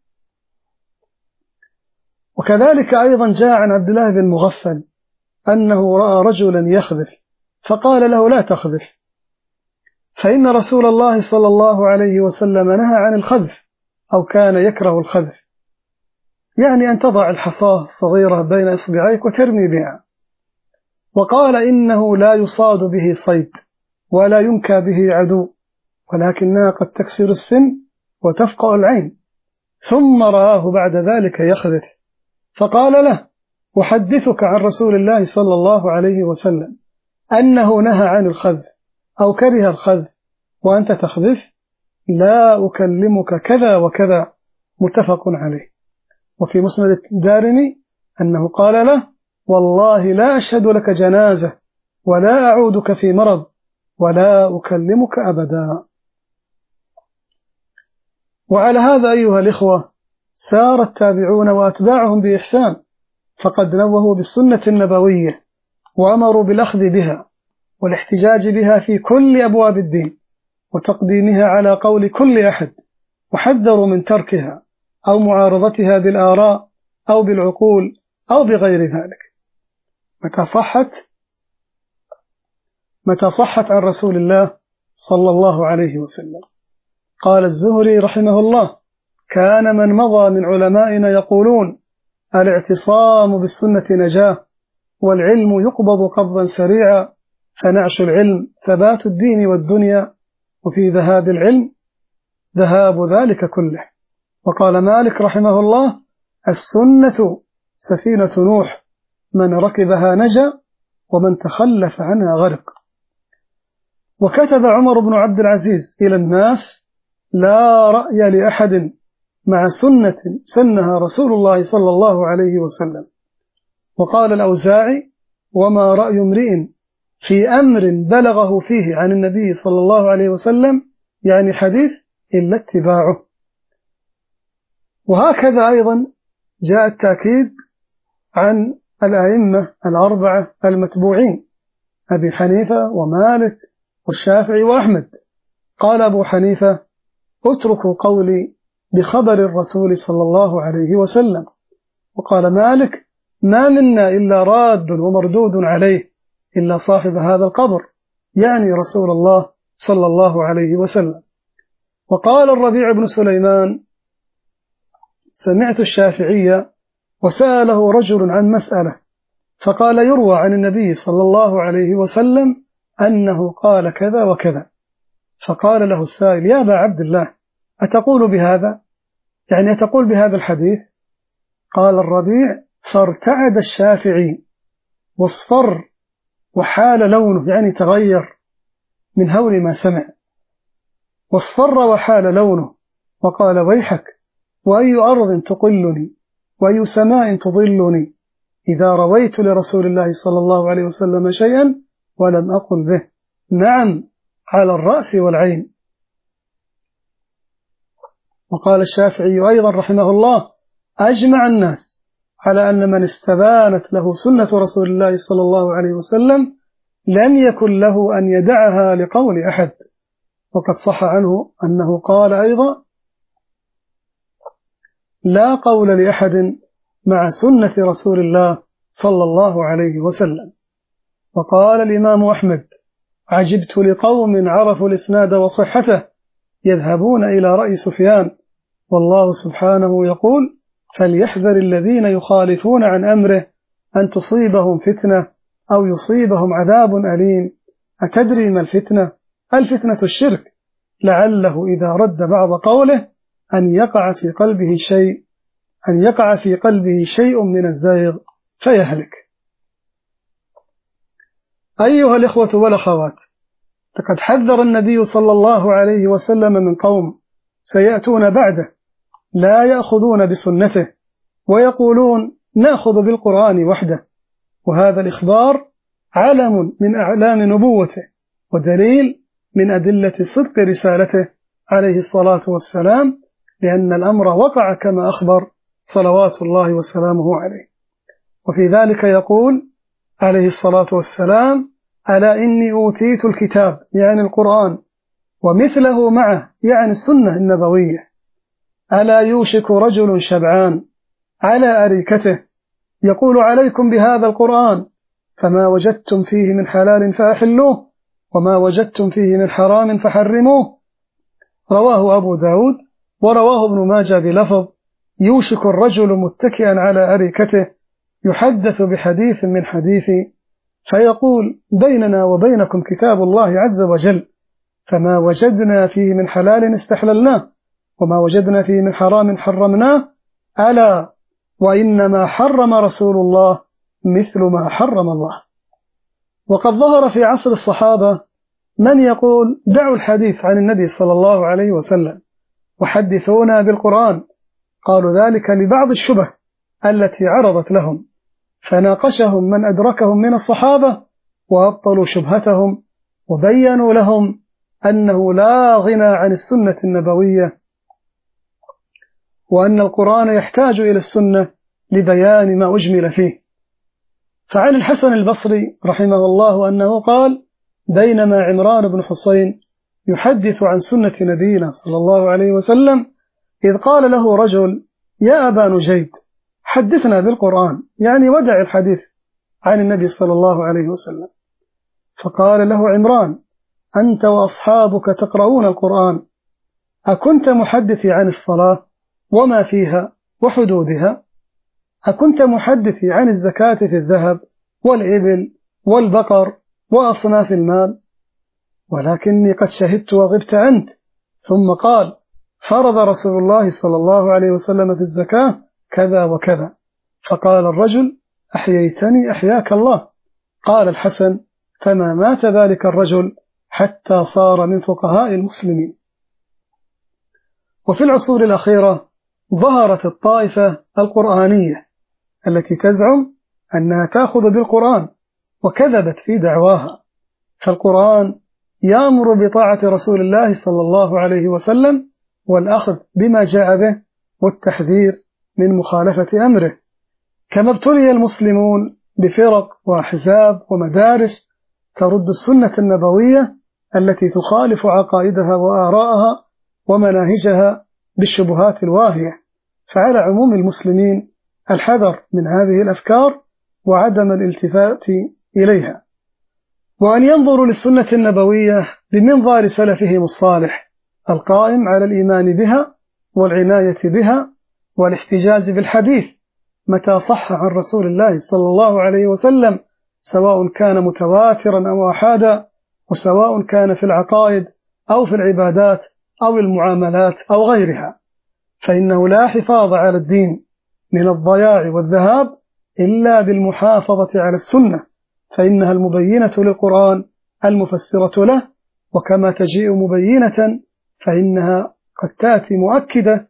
وكذلك أيضا جاء عن عبد الله بن مغفل أنه رأى رجلا يخذف فقال له لا تخذف، فإن رسول الله صلى الله عليه وسلم نهى عن الخذف أو كان يكره الخذف، يعني أن تضع الحصاة الصغيرة بين إصبعيك وترمي بها. وقال إنه لا يصاد به صيد ولا ينكى به عدو، ولكنها قد تكسر السن وتفقأ العين. ثم رآه بعد ذلك يخذف، فقال له: أحدثك عن رسول الله صلى الله عليه وسلم أنه نهى عن الخذف أو كره الخذف وأنت تخذف؟ لا أكلمك كذا وكذا، متفق عليه. وفي مسند الدارمي أنه قال له: والله لا أشهد لك جنازة ولا أعودك في مرض ولا أكلمك أبدا. وعلى هذا أيها الإخوة سار التابعون وأتباعهم بإحسان، فقد نوهوا بالسنة النبوية وأمروا بالأخذ بها والاحتجاج بها في كل أبواب الدين وتقديمها على قول كل أحد، وحذروا من تركها أو معارضتها بالآراء أو بالعقول أو بغير ذلك. متى صحت عن رسول الله صلى الله عليه وسلم. قال الزهري رحمه الله: كان من مضى من علمائنا يقولون: الاعتصام بالسنة نجاة، والعلم يقبض قبضا سريعا، فنعش العلم ثبات الدين والدنيا، وفي ذهاب العلم ذهاب ذلك كله. وقال مالك رحمه الله: السنة سفينة نوح، من ركبها نجا ومن تخلف عنها غرق. وكتب عمر بن عبد العزيز إلى الناس: لا رأي لأحد مع سنة سنها رسول الله صلى الله عليه وسلم. وقال الأوزاعي: وما رأي امرئ في أمر بلغه فيه عن النبي صلى الله عليه وسلم، يعني حديث، إلا اتباعه. وهكذا أيضا جاء التأكيد عن الأئمة الأربعة المتبوعين: أبي حنيفة ومالك والشافعي وأحمد. قال أبو حنيفة: اتركوا قولي بخبر الرسول صلى الله عليه وسلم. وقال مالك: ما منا إلا راد ومردود عليه إلا صاحب هذا القبر، يعني رسول الله صلى الله عليه وسلم. وقال الربيع بن سليمان: سمعت الشافعية وسأله رجل عن مسألة، فقال: يروى عن النبي صلى الله عليه وسلم أنه قال كذا وكذا. فقال له السائل: يا أبا عبد الله، أتقول بهذا؟ يعني أتقول بهذا الحديث؟ قال الربيع: فارتعد الشافعي واصفر وحال لونه، يعني تغير من هول ما سمع، واصفر وحال لونه، وقال: ويحك، وأي أرض تقلني وأي سماء تضلني إذا رويت لرسول الله صلى الله عليه وسلم شيئا ولم أقل به. نعم، على الرأس والعين. وقال الشافعي أيضا رحمه الله: أجمع الناس على أن من استبانت له سنة رسول الله صلى الله عليه وسلم لم يكن له أن يدعها لقول أحد. وقد صح عنه أنه قال أيضا: لا قول لأحد مع سنة رسول الله صلى الله عليه وسلم. وقال الإمام أحمد: عجبت لقوم عرفوا الإسناد وصحته يذهبون إلى رأي سفيان، والله سبحانه يقول: فليحذر الذين يخالفون عن أمره أن تصيبهم فتنة أو يصيبهم عذاب أليم. أتدري ما الفتنة؟ الفتنة الشرك، لعله إذا رد بعض قوله أن يقع في قلبه شيء من الزيغ فيهلك. أيها الإخوة والأخوات، لقد حذر النبي صلى الله عليه وسلم من قوم سيأتون بعده لا يأخذون بسنته ويقولون نأخذ بالقرآن وحده، وهذا الإخبار علم من أعلام نبوته ودليل من أدلة صدق رسالته عليه الصلاة والسلام، لأن الأمر وقع كما أخبر صلوات الله وسلامه عليه. وفي ذلك يقول عليه الصلاة والسلام: ألا إني أوتيت الكتاب، يعني القرآن، ومثله معه، يعني السنة النبوية. ألا يوشك رجل شبعان على أريكته يقول عليكم بهذا القرآن، فما وجدتم فيه من حلال فأحلوه وما وجدتم فيه من حرام فحرموه. رواه أبو داود، ورواه ابن ماجه بلفظ: يوشك الرجل متكئا على أريكته يحدث بحديث من حديثي، فيقول بيننا وبينكم كتاب الله عز وجل، فما وجدنا فيه من حلال استحللناه وما وجدنا فيه من حرام حرمناه، ألا وإنما حرم رسول الله مثل ما حرم الله. وقد ظهر في عصر الصحابة من يقول دعوا الحديث عن النبي صلى الله عليه وسلم وحدثونا بالقرآن. قالوا ذلك لبعض الشبه التي عرضت لهم، فناقشهم من أدركهم من الصحابة وأبطلوا شبهتهم وبينوا لهم أنه لا غنى عن السنة النبوية، وأن القرآن يحتاج إلى السنة لبيان ما أجمل فيه. فعن الحسن البصري رحمه الله أنه قال: بينما عمران بن حسين يحدث عن سنة نبينا صلى الله عليه وسلم إذ قال له رجل: يا أبا نجيد حدثنا بالقرآن، يعني ودع الحديث عن النبي صلى الله عليه وسلم. فقال له عمران: أنت وأصحابك تقرؤون القرآن، أكنت محدثي عن الصلاة وما فيها وحدودها؟ أكنت محدثي عن الزكاة في الذهب والإبل والبقر وأصناف المال؟ ولكني قد شهدت وغبت عنك. ثم قال: فرض رسول الله صلى الله عليه وسلم في الزكاة كذا وكذا. فقال الرجل: أحييتني أحياك الله. قال الحسن: فما مات ذلك الرجل حتى صار من فقهاء المسلمين. وفي العصور الأخيرة ظهرت الطائفة القرآنية التي تزعم أنها تأخذ بالقرآن، وكذبت في دعواها. فالقرآن يأمر بطاعة رسول الله صلى الله عليه وسلم والأخذ بما جاء به والتحذير من مخالفة أمره. كما ابتلي المسلمون بفرق وأحزاب ومدارس ترد السنة النبوية التي تخالف عقائدها وآراءها ومناهجها بالشبهات الواهية، فعلى عموم المسلمين الحذر من هذه الأفكار وعدم الالتفات إليها، وأن ينظروا للسنة النبوية بمنظار سلفهم الصالح القائم على الإيمان بها والعناية بها والاحتجاج بالحديث متى صح عن رسول الله صلى الله عليه وسلم، سواء كان متواترا أو أحادا، وسواء كان في العقائد أو في العبادات أو المعاملات أو غيرها. فإنه لا حفاظ على الدين من الضياع والذهاب إلا بالمحافظة على السنة، فإنها المبينة للقرآن المفسرة له، وكما تجيء مبينة فإنها قد تأتي مؤكدة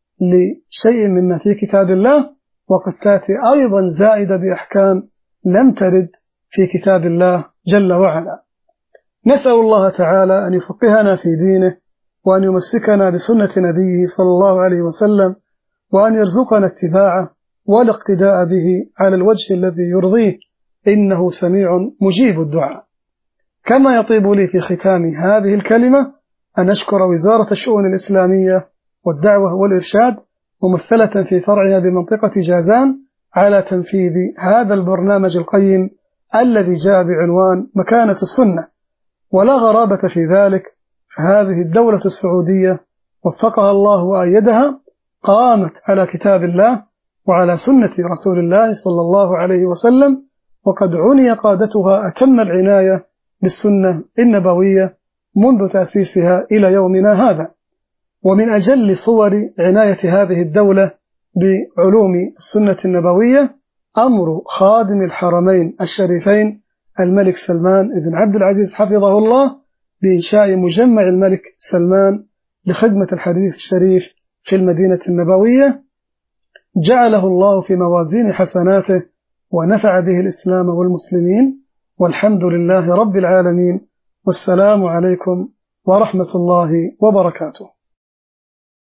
لشيء مما في كتاب الله، وقد تأتي أيضا زائدة بأحكام لم ترد في كتاب الله جل وعلا. نسأل الله تعالى أن يفقهنا في دينه، وأن يمسكنا بسنة نبيه صلى الله عليه وسلم، وأن يرزقنا اتباعه والاقتداء به على الوجه الذي يرضيه، إنه سميع مجيب الدعاء. كما يطيب لي في ختام هذه الكلمة أن أشكر وزارة الشؤون الإسلامية والدعوة والإرشاد ممثلة في فرعها بمنطقة جازان على تنفيذ هذا البرنامج القيم الذي جاء بعنوان مكانة السنة. ولا غرابة في ذلك، فهذه الدولة السعودية وفقها الله وأيدها قامت على كتاب الله وعلى سنة رسول الله صلى الله عليه وسلم، وقد عني قادتها أتم العناية بالسنة النبوية منذ تأسيسها إلى يومنا هذا. ومن أجل صور عناية هذه الدولة بعلوم السنة النبوية أمر خادم الحرمين الشريفين الملك سلمان بن عبد العزيز حفظه الله بإنشاء مجمع الملك سلمان لخدمة الحديث الشريف في المدينة النبوية، جعله الله في موازين حسناته ونفع به الإسلام والمسلمين، والحمد لله رب العالمين، والسلام عليكم ورحمة الله وبركاته.